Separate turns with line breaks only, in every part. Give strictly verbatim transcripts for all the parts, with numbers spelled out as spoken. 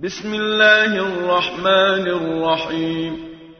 بسم الله الرحمن الرحيم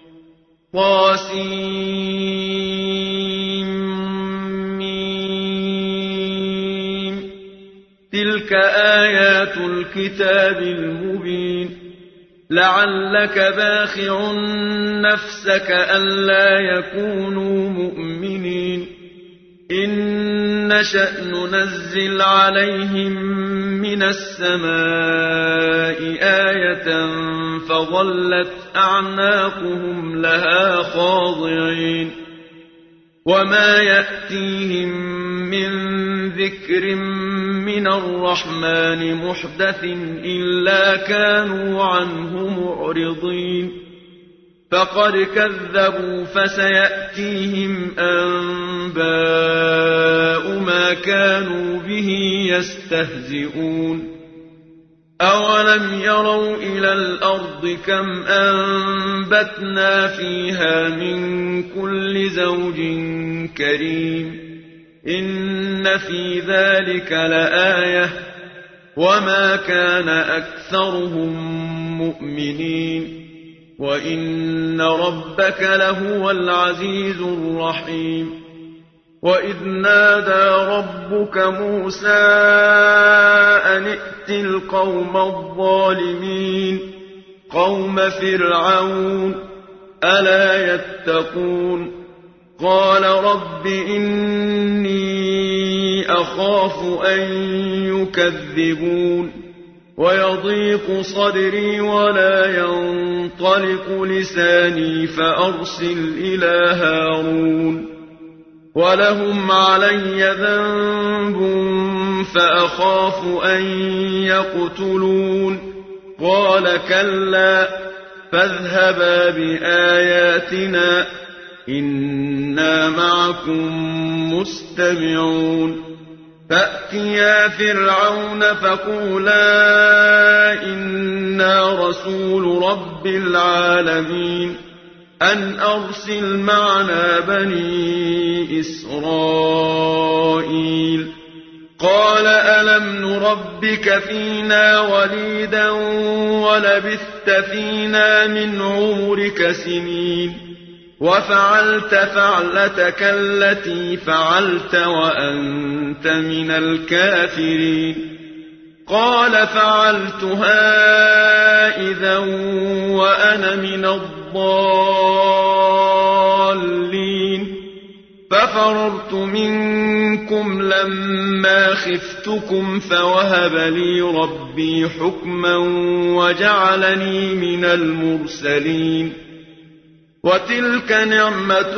طاسيم تلك آيات الكتاب المبين لعلك باخع نفسك ألا يكونوا مؤمنين إن نشأ ننزل عليهم من السماء آية فظلت أعناقهم لها خاضعين وما يأتيهم من ذكر من الرحمن محدث إلا كانوا عنه معرضين فقد كذبوا فسيأتيهم أنباء ما كانوا به يستهزئون أولم يروا إلى الأرض كم أنبتنا فيها من كل زوج كريم إن في ذلك لآية وما كان أكثرهم مؤمنين وإن ربك لهو العزيز الرحيم وإذ نادى ربك موسى أن ائت القوم الظالمين قوم فرعون ألا يتقون قال رب إني أخاف أن يكذبون ويضيق صدري ولا ينطلق لساني فأرسل إلى هارون ولهم علي ذنب فأخاف أن يقتلون قال كلا فاذهبا بآياتنا إنا معكم مستمعون فأتيا فرعون فقولا إنا رسول رب العالمين أن أرسل معنا بني إسرائيل قال ألم نربك فينا وليدا ولبثت فينا من عمرك سنين وفعلت فعلتك التي فعلت وأنت من الكافرين قال فعلتها إذا وأنا من الضالين ففررت منكم لما خفتكم فوهب لي ربي حكما وجعلني من المرسلين وتلك نعمة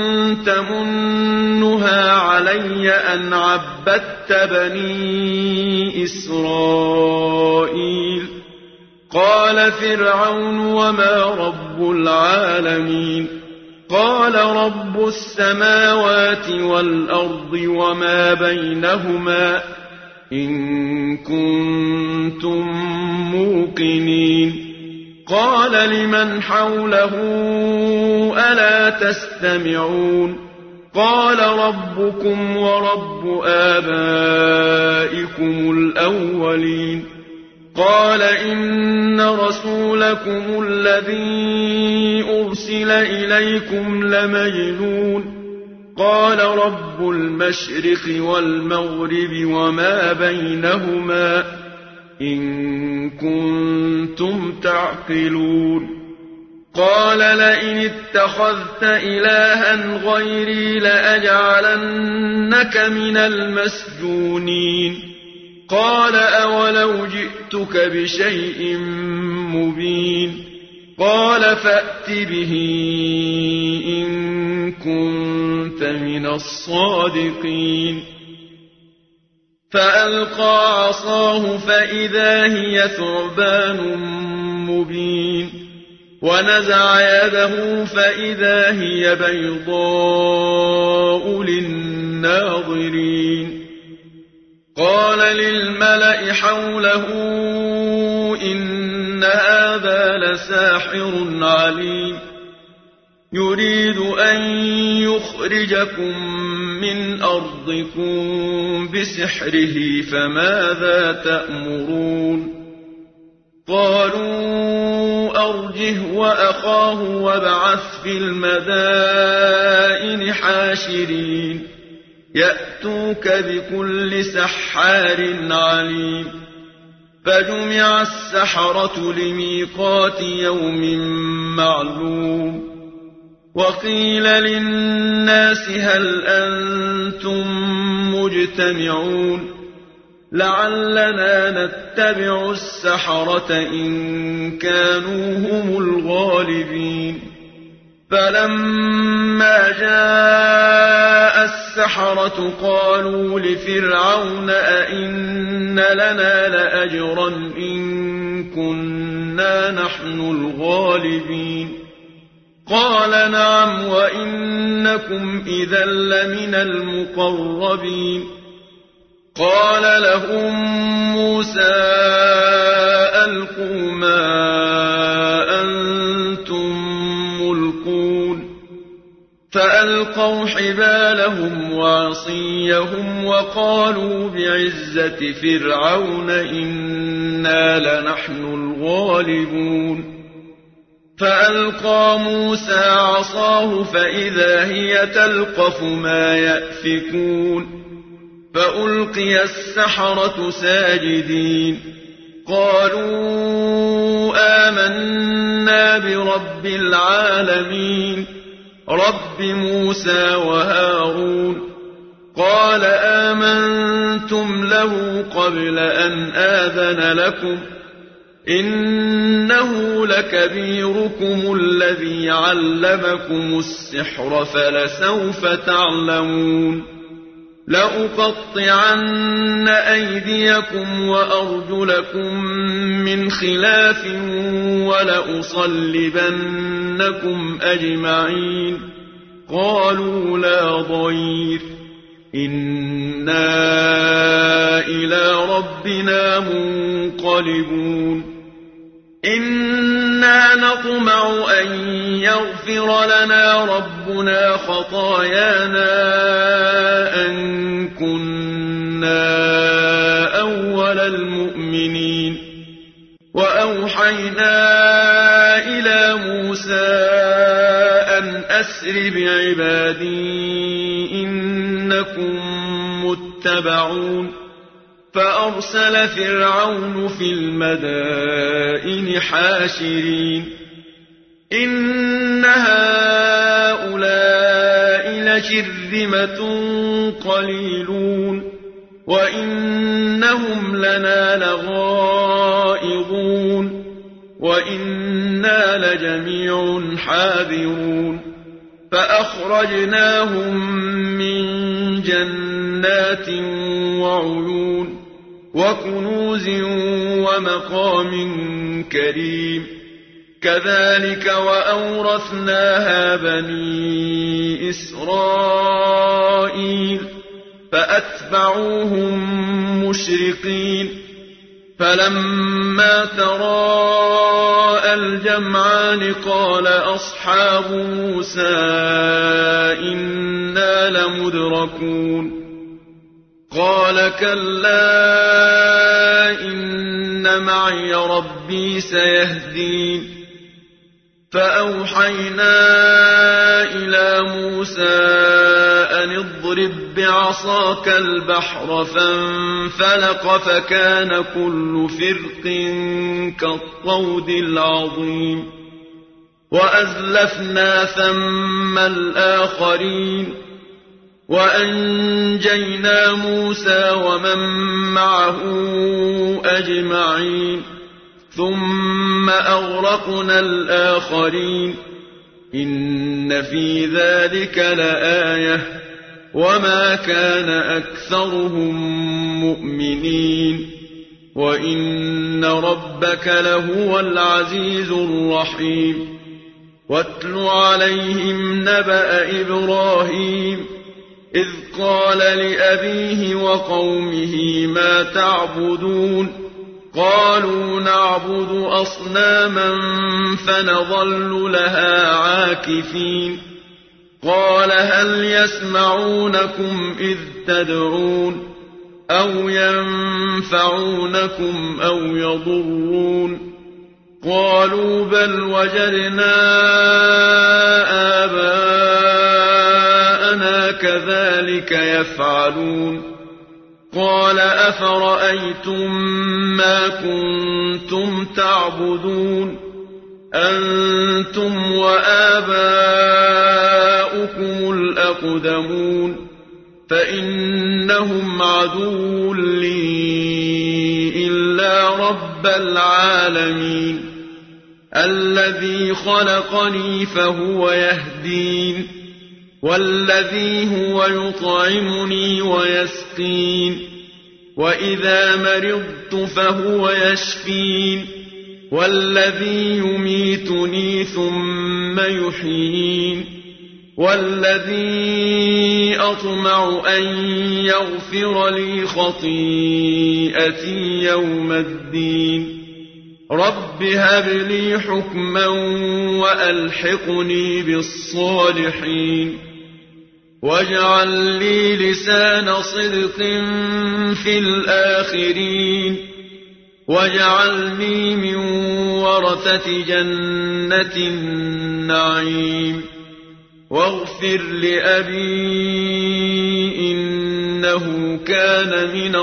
تمنها علي أن عبدت بني إسرائيل قال فرعون وما رب العالمين قال رب السماوات والأرض وما بينهما إن كنتم موقنين قال لمن حوله ألا تستمعون قال ربكم ورب آبائكم الأولين قال إن رسولكم الذي أرسل إليكم لمجنون قال رب المشرق والمغرب وما بينهما إن كنتم تعقلون قال لئن اتخذت إلها غيري لأجعلنك من المسجونين قال أولو جئتك بشيء مبين قال فأت به إن كنت من الصادقين فألقى عصاه فإذا هي ثعبان مبين ونزع يده فإذا هي بيضاء للناظرين قال للملأ حوله إن هذا لساحر عليم يريد أن يخرجكم من أرضكم بسحره فماذا تأمرون قالوا أرجه وأخاه وابعث في المدائن حاشرين يأتوك بكل سحار عليم فجمع السحرة لميقات يوم معلوم وقيل للناس هل أنتم مجتمعون لعلنا نتبع السحرة إن كانوا هم الغالبين فلما جاء السحرة قالوا لفرعون أئن لنا لأجرا إن كنا نحن الغالبين قال نعم وإنكم إذا لمن المقربين قال لهم موسى ألقوا ما أنتم ملقون فألقوا حبالهم وعصيهم وقالوا بعزة فرعون إنا لنحن الغالبون فألقى موسى عصاه فإذا هي تلقف ما يأفكون فألقي السحرة ساجدين قالوا آمنا برب العالمين رب موسى وهارون قال آمنتم له قبل أن آذن لكم إنه لكبيركم الذي علمكم السحر فلسوف تعلمون لأقطعن أيديكم وأرجلكم من خلاف ولأصلبنكم أجمعين قالوا لا ضير إنا إلى ربنا منقلبون إنا نطمع أن يغفر لنا ربنا خطايانا أن كنا أول المؤمنين وأوحينا إلى موسى أن أسر بعبادي إنكم متبعون فأرسل فرعون في المدائن حاشرين إن هؤلاء لشرذمة قليلون وإنهم لنا لغائظون وإنا لجميع حاذرون فأخرجناهم من جنات وعيون وكنوز ومقام كريم كذلك وأورثناها بني إسرائيل فأتبعوهم مشرقين فلما تراءى الجمعان قال أصحاب موسى إنا لمدركون قال كلا إن معي ربي سيهدين فأوحينا إلى موسى أن اضرب بعصاك البحر فانفلق فكان كل فرق كالطود العظيم وأزلفنا ثم الآخرين وأنجينا موسى ومن معه أجمعين ثم أغرقنا الآخرين إن في ذلك لآية وما كان أكثرهم مؤمنين وإن ربك لهو العزيز الرحيم واتل عليهم نبأ إبراهيم إذ قال لأبيه وقومه ما تعبدون قالوا نعبد أصناما فنظل لها عاكفين قال هل يسمعونكم إذ تدعون أو ينفعونكم أو يضرون قالوا بل وجدنا آباءنا كذلك يفعلون قال أفرأيتم ما كنتم تعبدون أنتم وآباؤكم الأقدمون فإنهم عدو لي إلا رب العالمين الذي خلقني فهو يهدين والذي هو يطعمني ويسقين وإذا مرضت فهو يشفين والذي يميتني ثم يحيين والذي أطمع أن يغفر لي خطيئتي يوم الدين رب هب لي حكما وألحقني بالصالحين واجعل لي لسان صدق في الآخرين واجعلني من ورثة جنة النعيم واغفر لأبي إنه كان من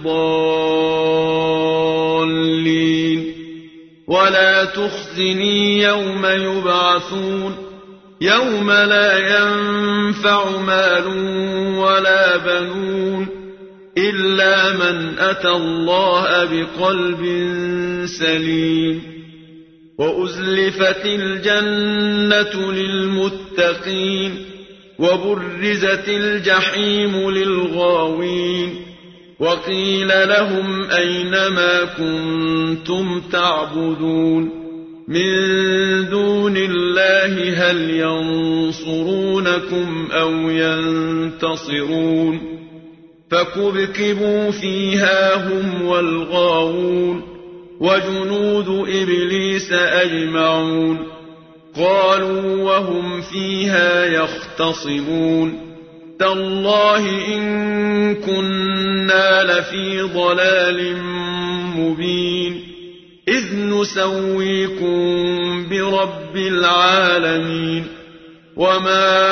الضالين ولا تخزني يوم يبعثون يوم لا ينفع مال ولا بنون إلا من أتى الله بقلب سليم وأزلفت الجنة للمتقين وبرزت الجحيم للغاوين وقيل لهم أين ما كنتم تعبدون من دون الله هل ينصرونكم أو ينتصرون فكبكبوا فيها هم والغاوون وجنود إبليس أجمعون قالوا وهم فيها يختصمون تالله إن كنا لفي ضلال مبين إذ نسويكم برب العالمين وما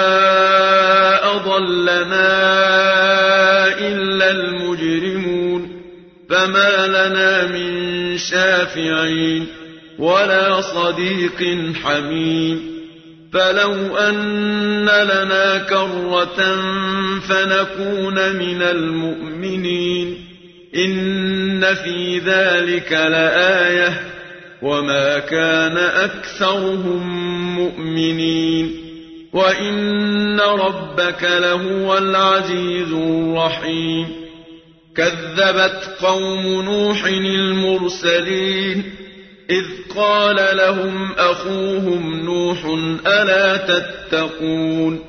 أضلنا إلا المجرمون فما لنا من شافعين ولا صديق حميم فلو أن لنا كرة فنكون من المؤمنين إن في ذلك لآية وما كان أكثرهم مؤمنين وإن ربك لهو العزيز الرحيم كذبت قوم نوح المرسلين إذ قال لهم أخوهم نوح ألا تتقون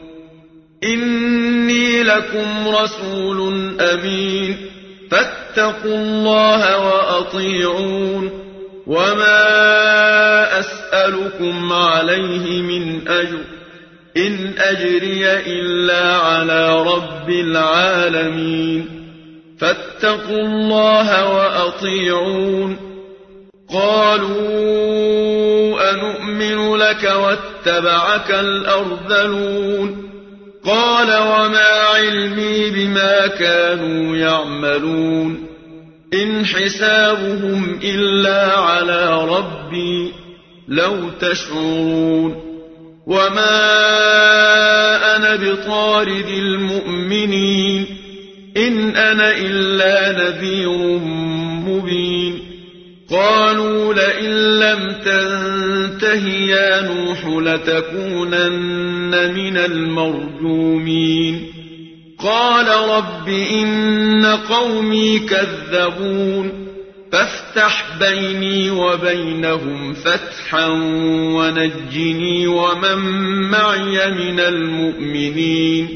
إني لكم رسول أمين فاتقوا الله وأطيعون وما أسألكم عليه من أجر إن أجري إلا على رب العالمين فاتقوا الله وأطيعون قالوا أنؤمن لك واتبعك الأرذلون قال وما علمي بما كانوا يعملون إن حسابهم إلا على ربي لو تشعرون وما أنا بطارد المؤمنين إن أنا إلا نذير مبين قالوا لئن لم تنته يا نوح لتكونن من المرجومين قال رب إن قومي كذبون فافتح بيني وبينهم فتحا ونجني ومن معي من المؤمنين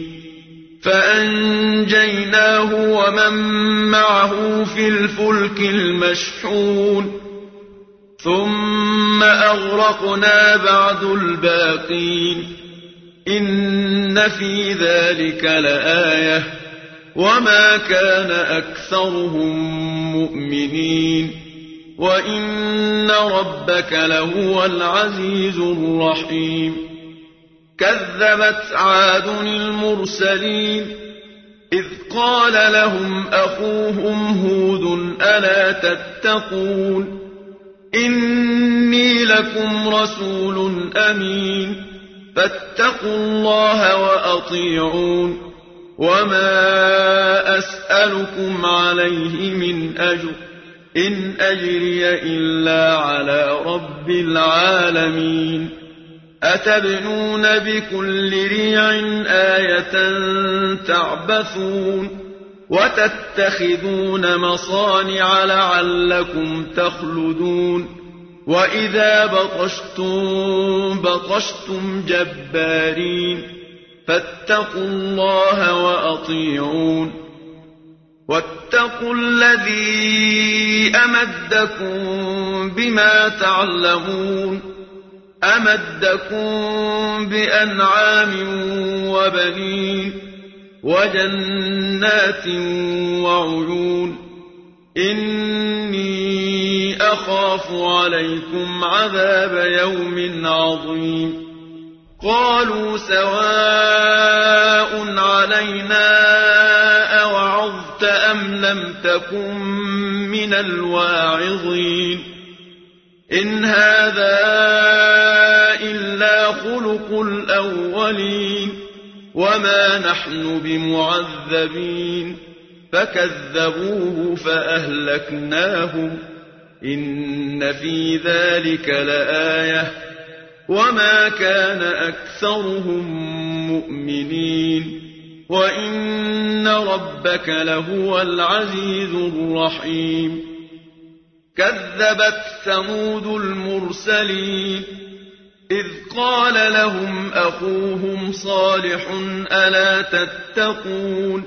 فأنجيناه ومن معه في الفلك المشحون ثم أغرقنا بعد الباقين إن في ذلك لآية وما كان أكثرهم مؤمنين وإن ربك لهو العزيز الرحيم كذبت عاد المرسلين إذ قال لهم أخوهم هود ألا تتقون إني لكم رسول أمين فاتقوا الله وأطيعون وما أسألكم عليه من أجر إن أجري إلا على رب العالمين أتبنون بكل ريع آية تعبثون وتتخذون مصانع لعلكم تخلدون وإذا بطشتم بطشتم جبارين فاتقوا الله وأطيعون واتقوا الذي أمدكم بما تعلمون أمدكم بأنعام وبنين وجنات وعيون إني أخاف عليكم عذاب يوم عظيم قالوا سواء علينا أوعظت أم لم تكن من الواعظين إن هذا إلا خلق الأولين وما نحن بمعذبين فكذبوه فأهلكناهم إن في ذلك لآية وما كان أكثرهم مؤمنين وإن ربك لهو العزيز الرحيم كذبت ثمود المرسلين إذ قال لهم أخوهم صالح ألا تتقون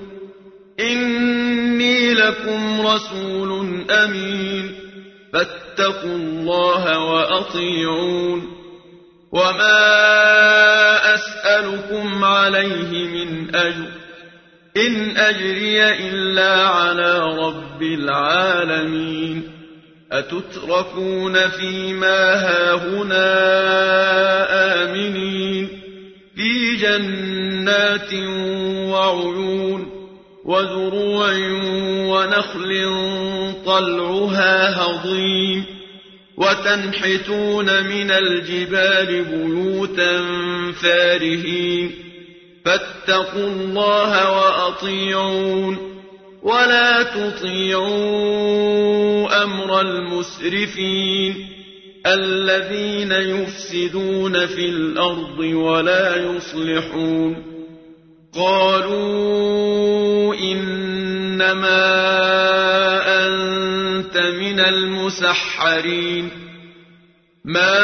إني لكم رسول أمين فاتقوا الله وأطيعون وما أسألكم عليه من أجر إن أجري إلا على رب العالمين أتتركون فيما هاهنا آمنين في جنات وعيون وزروع ونخل طلعها هضيم وتنحتون من الجبال بيوتا فارهين فاتقوا الله وأطيعون ولا تطيعوا أمر المسرفين الذين يفسدون في الأرض ولا يصلحون قالوا إنما أنت من المسحرين ما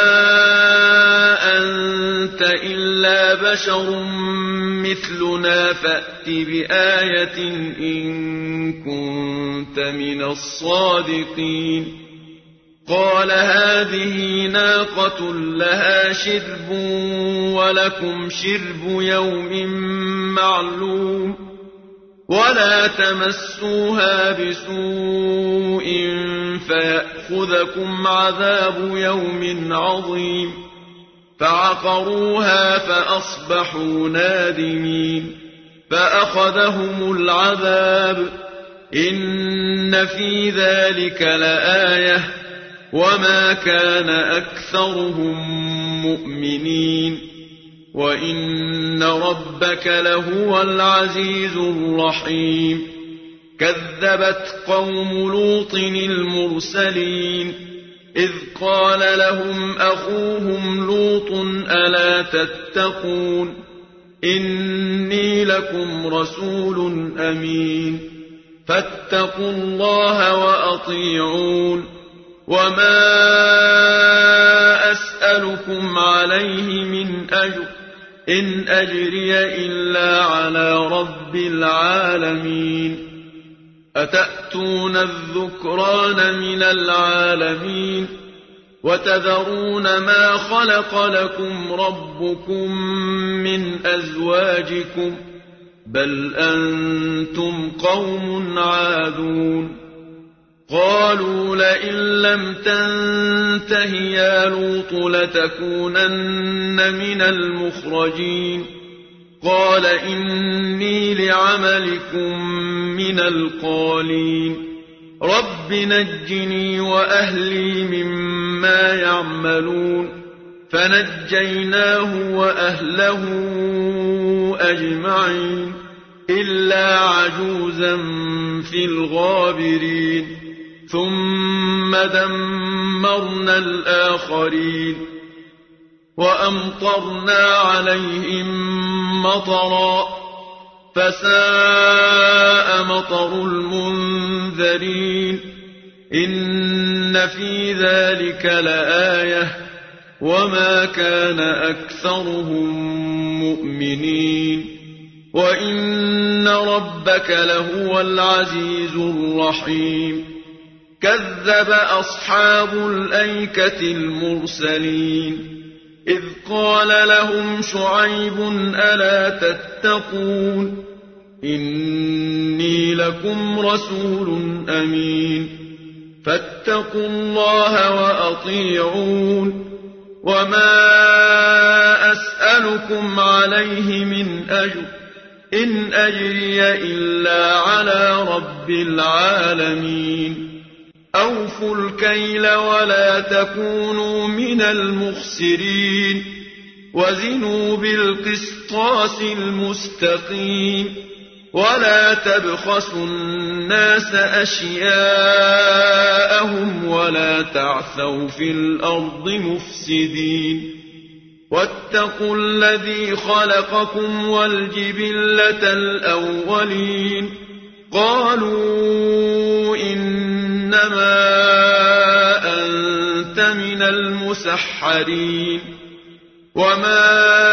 أنت إلا بشر مثلنا فأت بآية إن كنت من الصادقين قال هذه ناقة لها شرب ولكم شرب يوم معلوم ولا تمسوها بسوء فيأخذكم عذاب يوم عظيم فعقروها فأصبحوا نادمين فأخذهم العذاب إن في ذلك لآية وما كان أكثرهم مؤمنين وإن ربك لهو العزيز الرحيم كذبت قوم لوط المرسلين إذ قال لهم أخوهم لوط ألا تتقون إني لكم رسول أمين فاتقوا الله وأطيعون وما أسألكم عليه من أجر إن أجري إلا على رب العالمين أتأتون الذكران من العالمين وتذرون ما خلق لكم ربكم من أزواجكم بل أنتم قوم عادون قالوا لئن لم تنته يا لوط لتكونن من المخرجين قال إني لعملكم من القالين رب نجني وأهلي مما يعملون فنجيناه وأهله أجمعين إلا عجوزا في الغابرين ثم دمرنا الآخرين وأمطرنا عليهم مطرا فساء مطر المنذرين إن في ذلك لآية وما كان أكثرهم مؤمنين وإن ربك لهو العزيز الرحيم كذب أصحاب الأيكة المرسلين إذ قال لهم شعيب ألا تتقون إني لكم رسول أمين فاتقوا الله وأطيعون وما أسألكم عليه من أجر إن أجري إلا على رب العالمين أوفوا الكيل ولا تكونوا من المخسرين وزنوا بالقسطاس المستقيم ولا تبخسوا الناس أشياءهم ولا تعثوا في الأرض مفسدين واتقوا الذي خلقكم والجبلة الأولين قالوا إنما أنت من المسحرين وما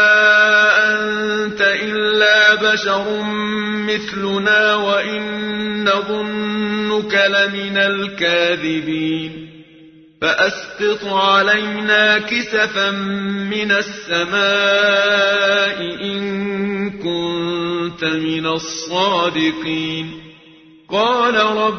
أنت إلا بشر مثلنا وإن نظنك لمن الكاذبين فأسقط علينا كسفا من السماء إن كنت من الصادقين قال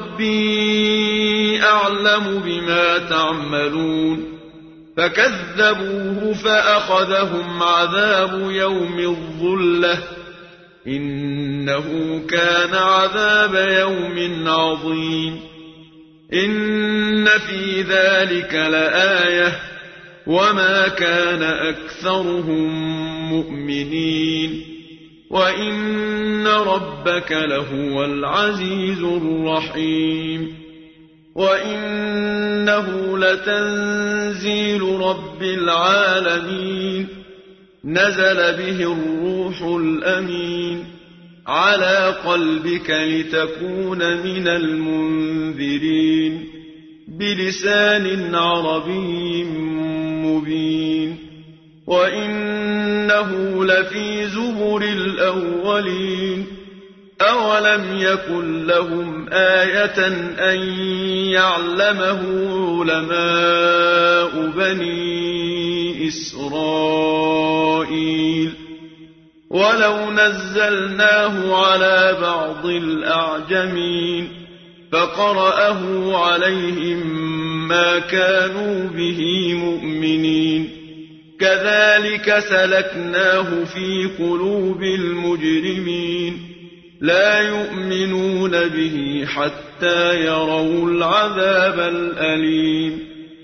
ربي أعلم بما تعملون فكذبوه فأخذهم عذاب يوم الظلة إنه كان عذاب يوم عظيم إن في ذلك لآية وما كان أكثرهم مؤمنين وإن ربك لهو العزيز الرحيم وإنه لتنزيل رب العالمين نزل به الروح الأمين على قلبك لتكون من المنذرين بلسان عربي مبين وإنه لفي زبر الأولين أولم يكن لهم آية أن يعلمه علماء بني إسرائيل ولو نزلناه على بعض الأعجمين فقرأه عليهم ما كانوا به مؤمنين كذلك سلكناه في قلوب المجرمين لا يؤمنون به حتى يروا العذاب الأليم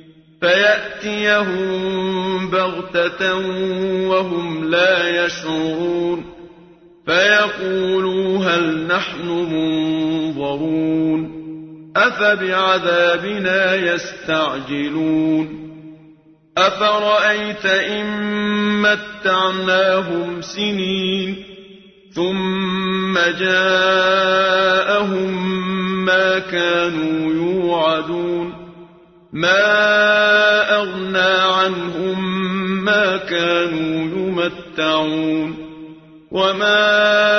فيأتيهم بغتة وهم لا يشعرون فيقولوا هل نحن منظرون أفبعذابنا يستعجلون أفرأيت إن متعناهم سنين ثم جاءهم ما كانوا يوعدون ما أغنى عنهم ما كانوا يمتعون وما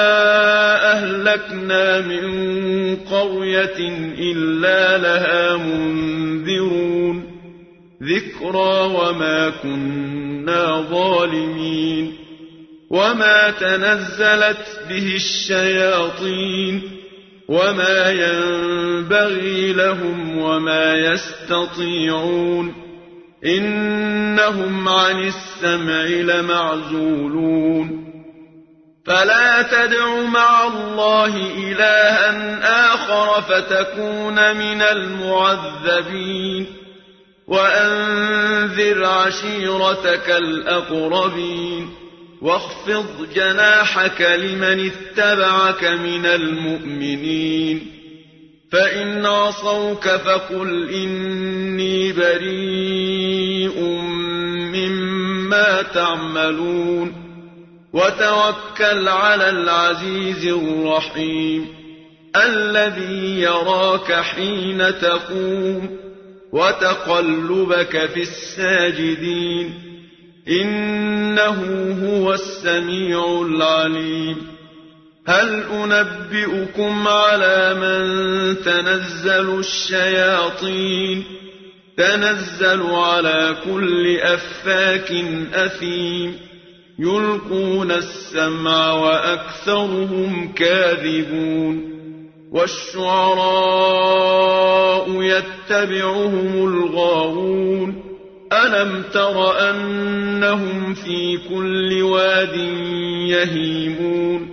أهلكنا من قرية إلا لها منذرون ذكرى وما كنا ظالمين وما تنزلت به الشياطين وما ينبغي لهم وما يستطيعون إنهم عن السمع لمعزولون فلا تدع مع الله إلها آخر فتكون من المعذبين وأنذر عشيرتك الأقربين واخفض جناحك لمن اتبعك من المؤمنين فإن عصوك فقل إني بريء مما تعملون وتوكل على العزيز الرحيم الذي يراك حين تقوم وتقلبك في الساجدين إنه هو السميع العليم هل أنبئكم على من تنزل الشياطين تنزل على كل أفاك أثيم يلقون السمع وأكثرهم كاذبون والشعراء يتبعهم الغاوون ألم تر أنهم في كل واد يهيمون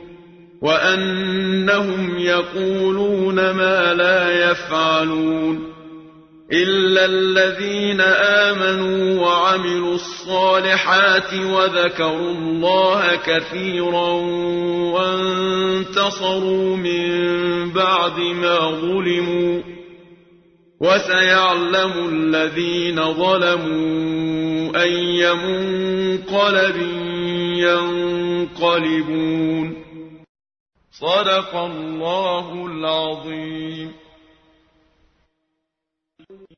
وأنهم يقولون ما لا يفعلون إلا الذين آمنوا وعملوا الصالحات وذكروا الله كثيرا وانتصروا من بعد ما ظلموا وسيعلم الذين ظلموا أي منقلب ينقلبون صدق الله العظيم.